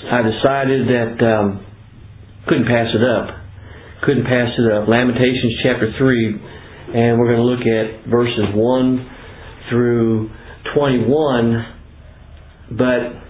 I decided that couldn't pass it up. Couldn't pass it up. Lamentations chapter 3, and we're going to look at verses 1 through 21. But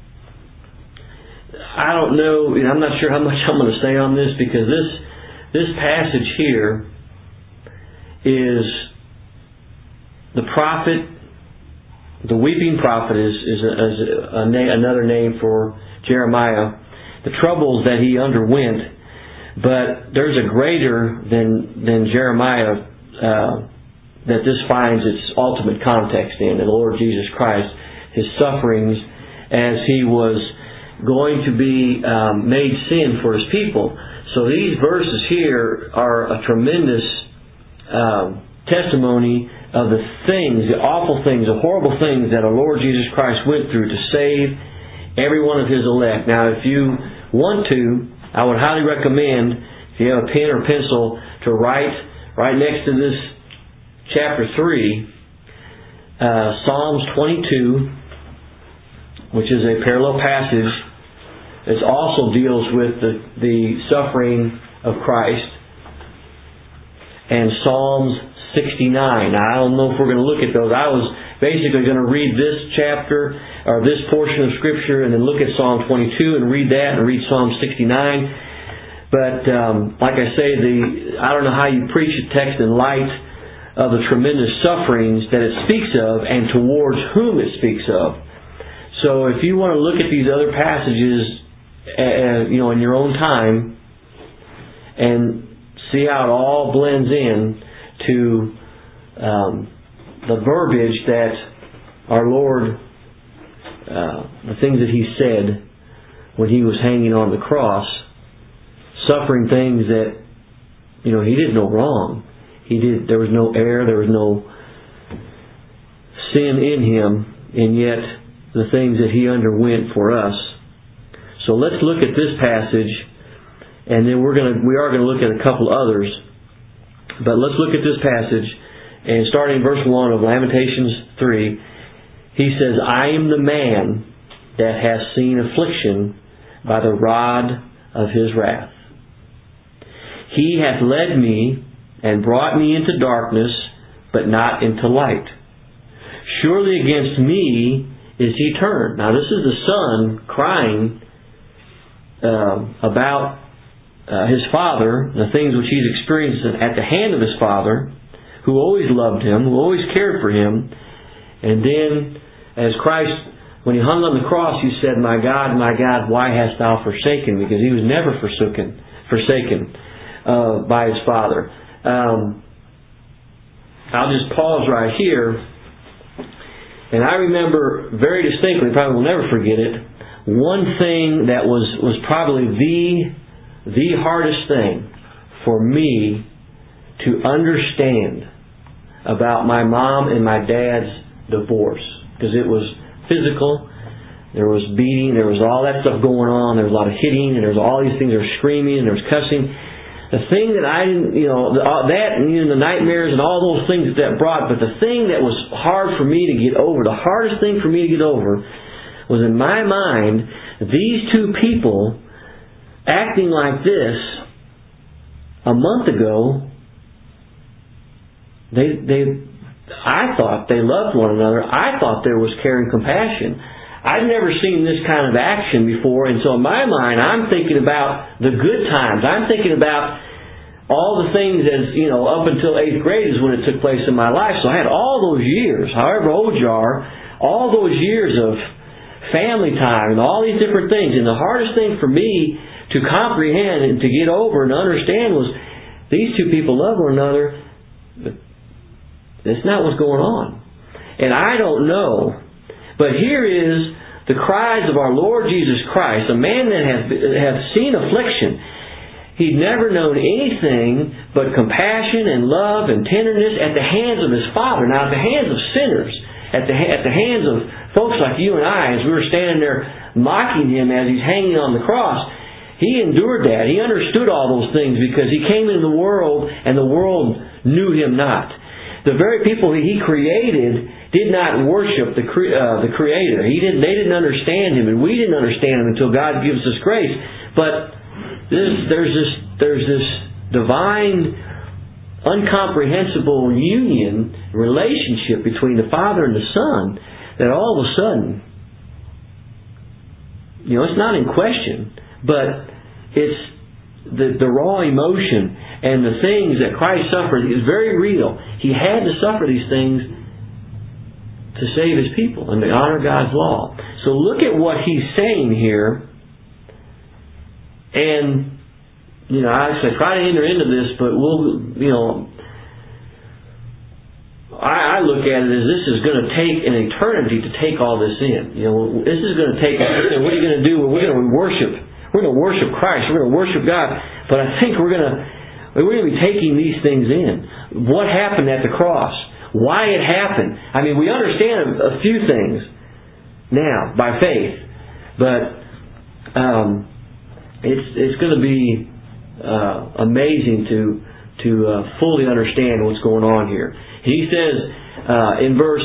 I don't know, I'm not sure how much I'm going to say on this, because this passage here is the prophet, the weeping prophet is another name for Jeremiah, the troubles that he underwent. But there's a greater than Jeremiah that this finds its ultimate context in, the Lord Jesus Christ, His sufferings as He was going to be made sin for His people. So these verses here are a tremendous testimony of the things, the awful things, the horrible things that our Lord Jesus Christ went through to save every one of His elect. Now, if you want to, I would highly recommend, if you have a pen or pencil, to write right next to this chapter 3, Psalms 22, which is a parallel passage. It also deals with the suffering of Christ. And Psalms 69. Now, I don't know if we're going to look at those. I was basically going to read this chapter, or this portion of Scripture, and then look at Psalm 22 and read that, and read Psalm 69. But, like I say, I don't know how you preach a text in light of the tremendous sufferings that it speaks of, and towards whom it speaks of. So if you want to look at these other passages, in your own time, and see how it all blends in to the verbiage that our Lord, the things that He said when He was hanging on the cross, suffering things that He did no wrong. There was no error, there was no sin in Him, and yet the things that He underwent for us. So let's look at this passage, and then we are going to look at a couple others. But let's look at this passage, and starting in verse 1 of Lamentations 3, he says, I am the man that has seen affliction by the rod of His wrath. He hath led me and brought me into darkness, but not into light. Surely against me is He turned. Now this is the son crying about his father, the things which he's experienced at the hand of his father, who always loved him, who always cared for him. And then, as Christ, when He hung on the cross, He said, my God, why hast Thou forsaken me? Because He was never forsaken by His Father. I'll just pause right here. And I remember very distinctly, probably will never forget it, one thing that was probably the hardest thing for me to understand about my mom and my dad's divorce. Because it was physical, there was beating, there was all that stuff going on, there was a lot of hitting, and there was all these things, there was screaming, and there was cussing. The thing that I didn't, that and the nightmares and all those things that brought, but the thing that was hard for me to get over, the hardest thing for me to get over, was in my mind, these two people acting like this a month ago, I thought they loved one another. I thought there was care and compassion. I'd never seen this kind of action before, and so in my mind, I'm thinking about the good times. I'm thinking about all the things up until 8th grade is when it took place in my life. So I had all those years, however old you are, all those years of family time and all these different things. And the hardest thing for me to comprehend and to get over and understand was these two people love one another, but that's not what's going on. And I don't know. But here is the cries of our Lord Jesus Christ, a man that has seen affliction. He'd never known anything but compassion and love and tenderness at the hands of His Father. Now, at the hands of sinners, at the hands of folks like you and I, as we were standing there mocking Him as He's hanging on the cross, He endured that. He understood all those things because He came into the world and the world knew Him not. The very people He created, did not worship the Creator. They didn't understand Him, and we didn't understand Him until God gives us grace. But there's this divine, incomprehensible union, relationship between the Father and the Son that all of a sudden, it's not in question, but it's the raw emotion and the things that Christ suffered is very real. He had to suffer these things to save His people and to honor God's law. So look at what He's saying here. And, I try to enter into this, but I look at it as this is going to take an eternity to take all this in. This is going to take, what are you going to do? We're going to worship. We're going to worship Christ. We're going to worship God. But I think we're going to be taking these things in. What happened at the cross? Why it happened? We understand a few things now by faith, but it's going to be amazing to fully understand what's going on here. He says in verse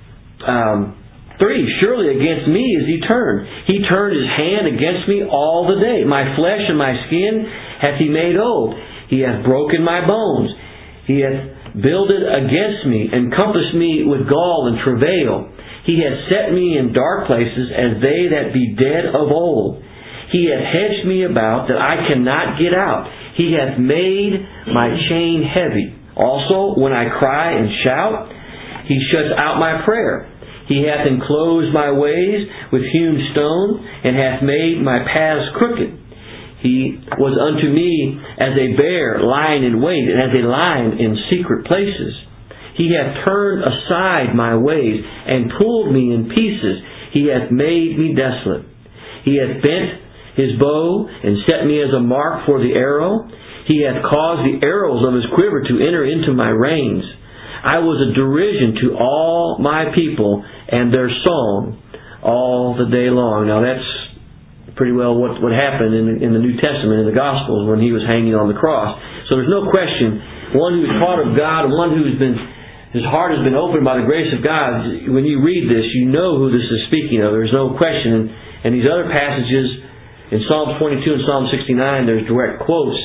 3, surely against me is He turned. He turned His hand against me all the day. My flesh and my skin hath He made old. He hath broken my bones. He hath builded against me, and compassed me with gall and travail. He hath set me in dark places as they that be dead of old. He hath hedged me about that I cannot get out. He hath made my chain heavy. Also, when I cry and shout, He shuts out my prayer. He hath enclosed my ways with hewn stone, and hath made my paths crooked. He was unto me as a bear lying in wait, and as a lion in secret places. He hath turned aside my ways, and pulled me in pieces. He hath made me desolate. He hath bent His bow, and set me as a mark for the arrow. He hath caused the arrows of His quiver to enter into my reins. I was a derision to all my people, and their song all the day long. Now that's pretty well what happened in the New Testament, in the Gospels, when He was hanging on the cross. So there's no question, one who's taught of God, one his heart has been opened by the grace of God. When you read this, you know who this is speaking of. There's no question. And these other passages, in Psalm 22 and Psalm 69, there's direct quotes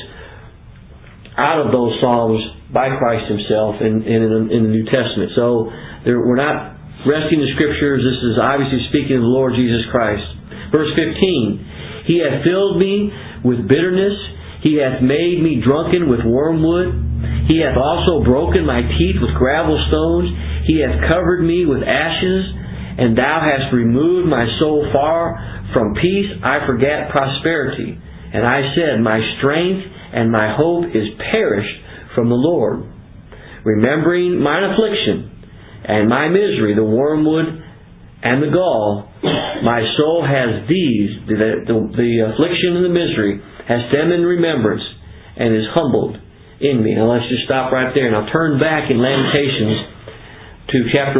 out of those Psalms by Christ Himself in the New Testament. So we're not resting in the Scriptures. This is obviously speaking of the Lord Jesus Christ. Verse 15, He hath filled me with bitterness. He hath made me drunken with wormwood. He hath also broken my teeth with gravel stones. He hath covered me with ashes. And Thou hast removed my soul far from peace. I forgat prosperity. And I said, my strength and my hope is perished from the Lord. Remembering mine affliction and my misery, the wormwood and the gall, my soul has these, the affliction and the misery, has them in remembrance, and is humbled in me. Now let's just stop right there, and I'll turn back in Lamentations to chapter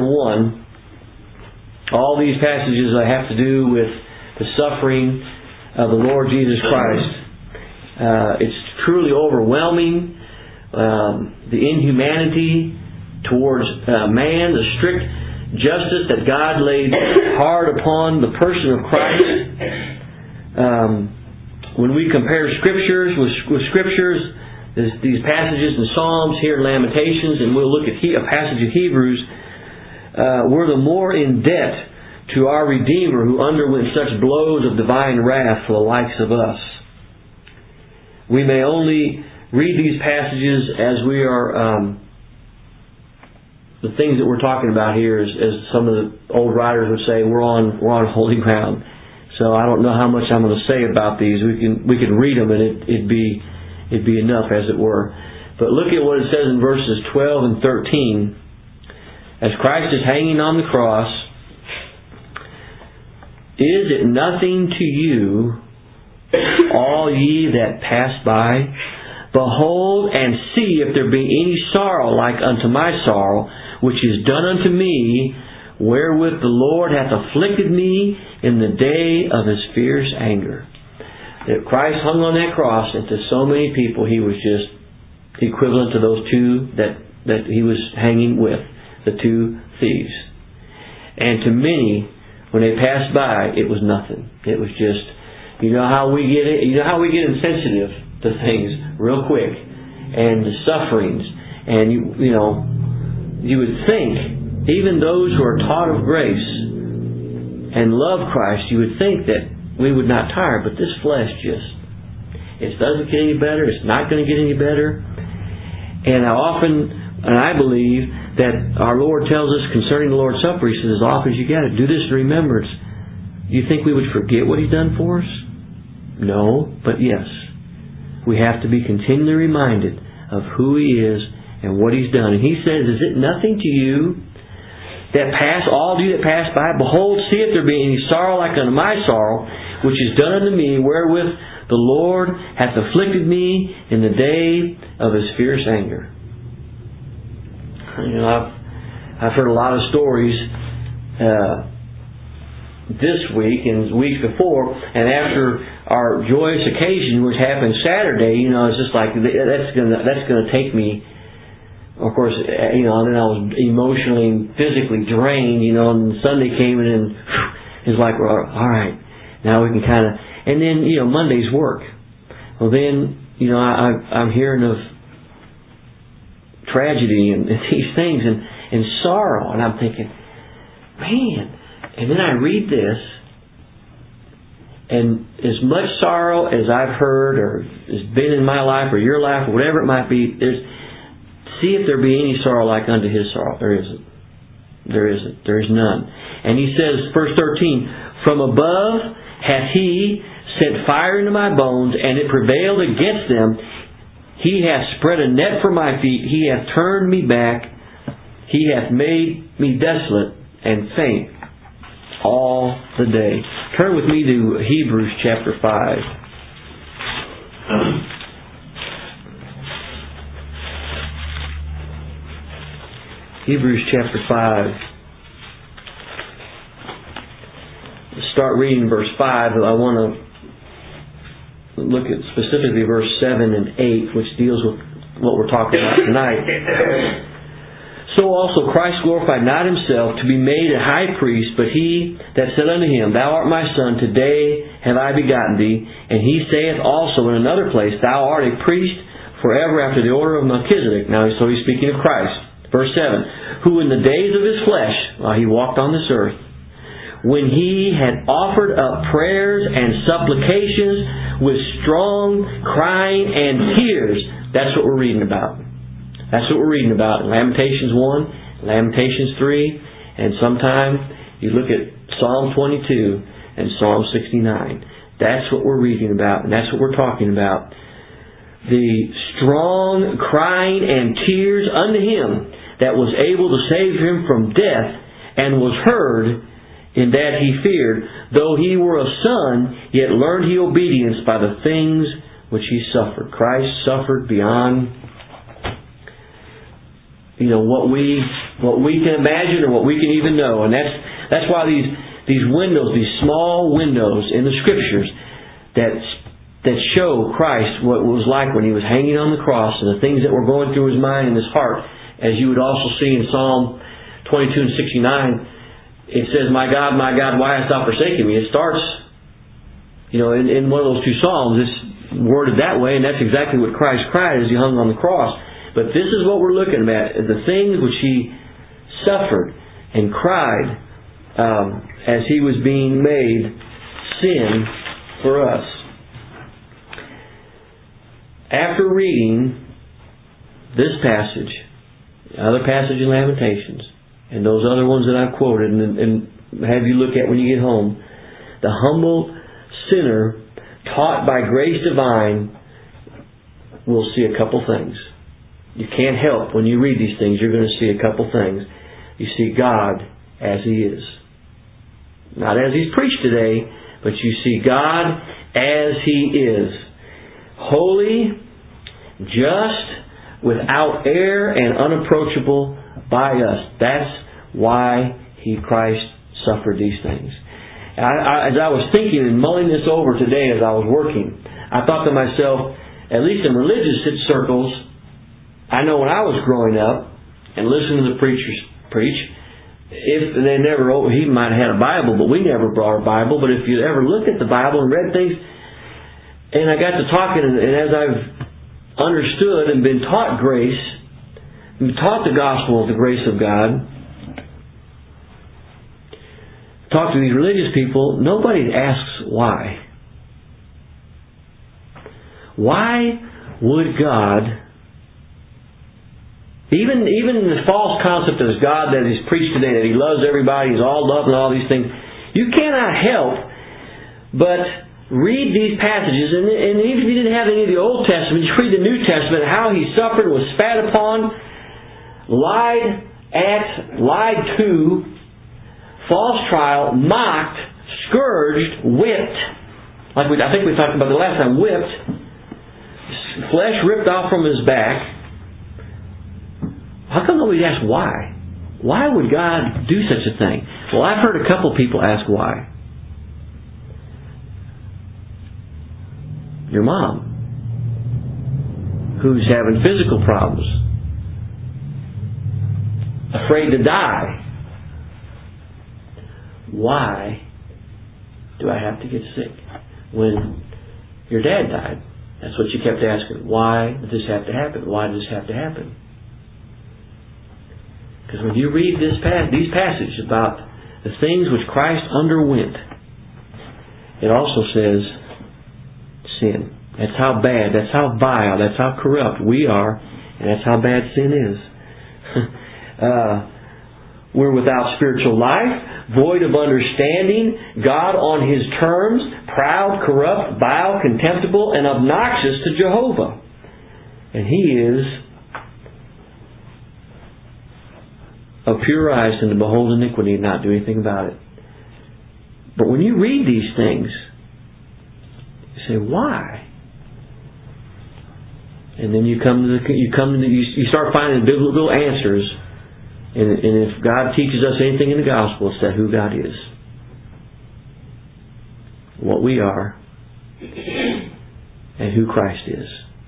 1. All these passages have to do with the suffering of the Lord Jesus Christ. It's truly overwhelming, the inhumanity towards man, the strict justice that God laid hard upon the person of Christ. When we compare Scriptures with Scriptures, these passages in Psalms, here in Lamentations, and we'll look at a passage of Hebrews, we're the more in debt to our Redeemer who underwent such blows of divine wrath for the likes of us. We may only read these passages as we are... the things that we're talking about here, as some of the old writers would say, we're on holy ground. So I don't know how much I'm going to say about these. We can read them, and it'd be enough, as it were. But look at what it says in verses 12 and 13. As Christ is hanging on the cross, is it nothing to you, all ye that pass by? Behold and see if there be any sorrow like unto my sorrow, which is done unto me, wherewith the Lord hath afflicted me in the day of His fierce anger. That Christ hung on that cross, and to so many people He was just equivalent to those two that He was hanging with, the two thieves. And to many, when they passed by, it was nothing. It was just, you know how we get it. You know how we get insensitive to things real quick, and the sufferings. And you know, you would think even those who are taught of grace and love Christ, you would think that we would not tire. But this flesh it doesn't get any better. It's not going to get any better. And I believe that our Lord tells us concerning the Lord's Supper, He says, as often as you got it, do this in remembrance. Do you think we would forget what He's done for us? No, but yes. We have to be continually reminded of who He is and what He's done. And He says, is it nothing to you that all of you that pass by? Behold, see if there be any sorrow like unto my sorrow, which is done unto me, wherewith the Lord hath afflicted me in the day of His fierce anger. You know, I've heard a lot of stories this week and weeks before, and after our joyous occasion, which happened Saturday, you know, it's just like that's gonna take me. Of course, you know, and then I was emotionally and physically drained, you know, and Sunday came and it's like, well, all right, now we can kind of. And then, you know, Monday's work. Well, then, you know, I'm hearing of tragedy and these things and sorrow. And I'm thinking, man. And then I read this. And as much sorrow as I've heard or has been in my life or your life or whatever it might be, see if there be any sorrow like unto His sorrow. There isn't. There isn't. There is none. And He says, verse 13, from above hath He sent fire into my bones, and it prevailed against them. He hath spread a net for my feet. He hath turned me back. He hath made me desolate and faint all the day. Turn with me to Hebrews chapter 5. Hebrews chapter 5. Start reading verse 5. I want to look at specifically verse 7 and 8, which deals with what we're talking about tonight. So also Christ glorified not Himself to be made a high priest, but He that said unto Him, Thou art my Son, today have I begotten Thee. And He saith also in another place, Thou art a priest forever after the order of Melchizedek. Now, so He's speaking of Christ. Verse 7, who in the days of His flesh, while He walked on this earth, when He had offered up prayers and supplications with strong crying and tears. That's what we're reading about. That's what we're reading about in Lamentations 1, Lamentations 3, and sometime you look at Psalm 22 and Psalm 69. That's what we're reading about, and that's what we're talking about. The strong crying and tears unto Him that was able to save Him from death, and was heard in that He feared. Though He were a son, yet learned He obedience by the things which He suffered. Christ suffered beyond, you know, what we can imagine or what we can even know. And that's why these windows, these small windows in the Scriptures that show Christ what it was like when He was hanging on the cross and the things that were going through His mind and His heart. As you would also see in Psalm 22 and 69, it says, my God, why hast Thou forsaken me? It starts, you know, in one of those two Psalms, it's worded that way, and that's exactly what Christ cried as He hung on the cross. But this is what we're looking at, the things which He suffered and cried as He was being made sin for us. After reading this passage, other passage in Lamentations, and those other ones that I've quoted and have you look at when you get home, the humble sinner taught by grace divine will see a couple things. You can't help when you read these things, you're going to see a couple things. You see God as He is. Not as He's preached today, but you see God as He is. Holy, just, without error, and unapproachable by us. That's why Christ suffered these things. As I was thinking and mulling this over today as I was working, I thought to myself, at least in religious circles, I know when I was growing up and listening to the preachers preach, if they never, he might have had a Bible, but we never brought a Bible. But if you ever looked at the Bible and read things, and I got to talking, and as I've understood and been taught grace, and taught the gospel of the grace of God, talk to these religious people, nobody asks why. Why would God, even in the false concept of God that is preached today, that He loves everybody, He's all love and all these things, you cannot help but read these passages, and even if you didn't have any of the Old Testament, you read the New Testament, how He suffered, was spat upon, lied at, lied to, false trial, mocked, scourged, whipped. I think we talked about the last time. Whipped, flesh ripped off from His back. How come nobody asks why? Why would God do such a thing? Well, I've heard a couple people ask why. Your mom, who's having physical problems, afraid to die. Why do I have to get sick? When your dad died, that's what you kept asking. Why did this have to happen? Why did this have to happen? Because when you read these passages about the things which Christ underwent, it also says sin. That's how bad, that's how vile, that's how corrupt we are, and that's how bad sin is. We're without spiritual life, void of understanding, God on His terms, proud, corrupt, vile, contemptible, and obnoxious to Jehovah. And He is of pure eyes and to behold iniquity and not do anything about it. But when you read these things, you say, why? And then you start finding biblical answers. And if God teaches us anything in the gospel, it's that who God is, what we are, and who Christ is.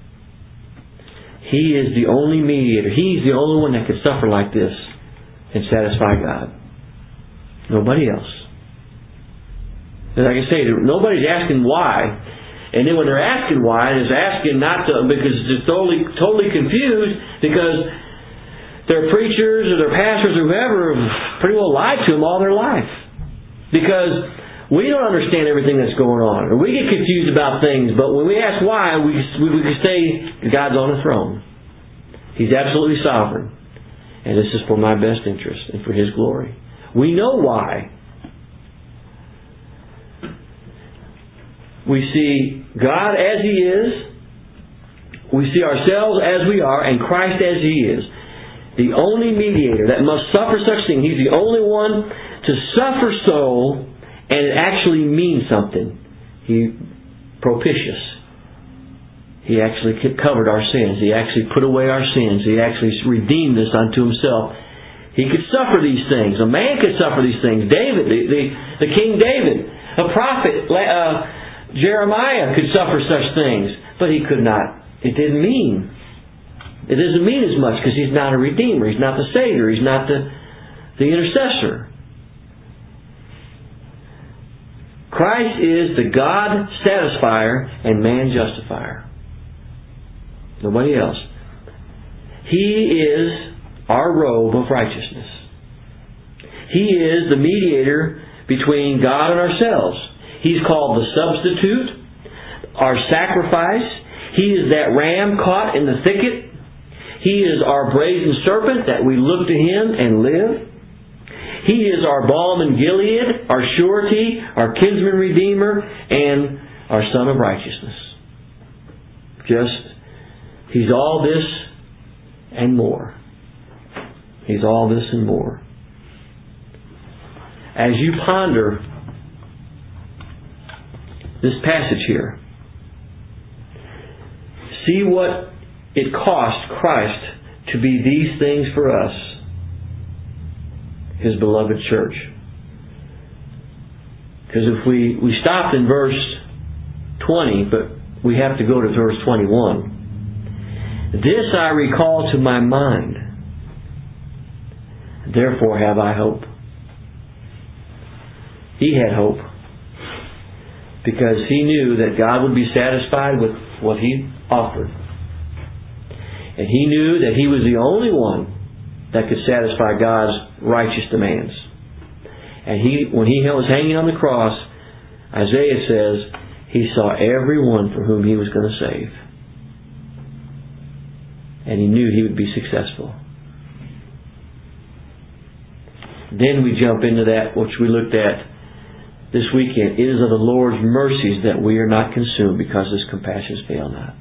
He is the only mediator. He's the only one that could suffer like this and satisfy God. Nobody else. And like I say, nobody's asking why. And then when they're asking why, they're asking not to, because they're totally confused, because their preachers or their pastors or whoever have pretty well lied to them all their life. Because we don't understand everything that's going on. Or we get confused about things, but when we ask why, we can say God's on the throne. He's absolutely sovereign. And this is for my best interest and for His glory. We know why. We see God as He is. We see ourselves as we are, and Christ as He is. The only mediator that must suffer such things. He's the only one to suffer so, and it actually means something. He propitious. He actually covered our sins. He actually put away our sins. He actually redeemed us unto Himself. He could suffer these things. A man could suffer these things. David, the King David, a prophet, Jeremiah could suffer such things, but he could not. It doesn't mean as much because He's not a Redeemer. He's not the Savior. He's not the intercessor. Christ is the God satisfier and man justifier. Nobody else. He is our robe of righteousness. He is the mediator between God and ourselves. He's called the substitute, our sacrifice. He is that ram caught in the thicket. He is our brazen serpent that we look to Him and live. He is our balm in Gilead, our surety, our kinsman redeemer, and our Son of righteousness. He's all this and more. He's all this and more. As you ponder this passage here, see what it cost Christ to be these things for us, His beloved church. Because if we stopped in verse 20, but we have to go to verse 21. This I recall to my mind, therefore have I hope. he had hope. Because he knew that God would be satisfied with what he offered. And he knew that he was the only one that could satisfy God's righteous demands. And when he was hanging on the cross, Isaiah says, he saw everyone for whom he was going to save. And he knew he would be successful. Then we jump into that which we looked at this weekend. It is of the Lord's mercies that we are not consumed, because His compassions fail not.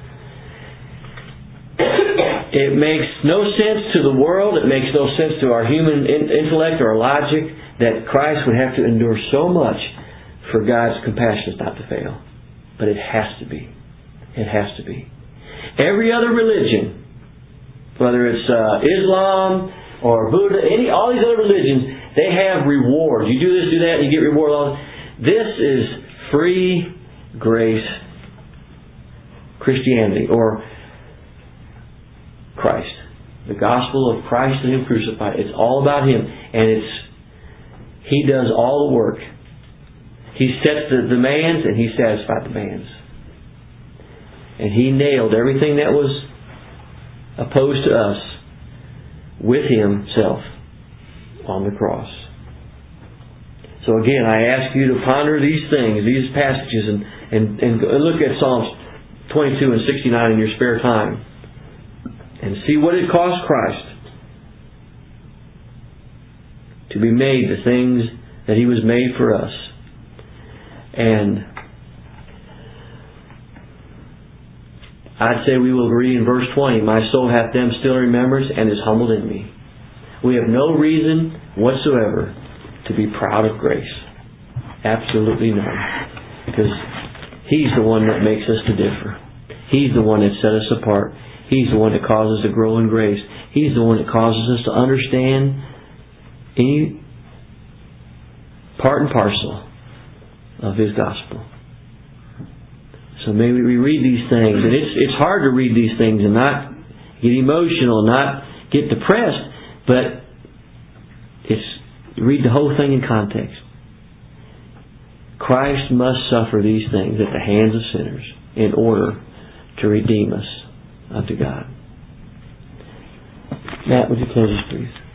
It makes no sense to the world, it makes no sense to our human intellect or logic that Christ would have to endure so much for God's compassions not to fail. But it has to be. It has to be. Every other religion, whether it's Islam or Buddha, all these other religions, they have rewards. You do this, do that, and you get reward. This is free grace Christianity, or Christ. The gospel of Christ and Him crucified. It's all about Him. And He does all the work. He sets the demands and He satisfied the demands. And He nailed everything that was opposed to us with Himself on the cross. So again, I ask you to ponder these things, these passages, and look at Psalms 22 and 69 in your spare time. And see what it cost Christ to be made the things that He was made for us. And I'd say we will read in verse 20, my soul hath them still in remembrance and is humbled in me. We have no reason whatsoever to be proud of grace. Absolutely none. Because He's the one that makes us to differ. He's the one that set us apart. He's the one that causes us to grow in grace. He's the one that causes us to understand any part and parcel of His gospel. So maybe we read these things, and it's hard to read these things and not get emotional, not get depressed, but read the whole thing in context. Christ must suffer these things at the hands of sinners in order to redeem us unto God. Matt, would you close us, please?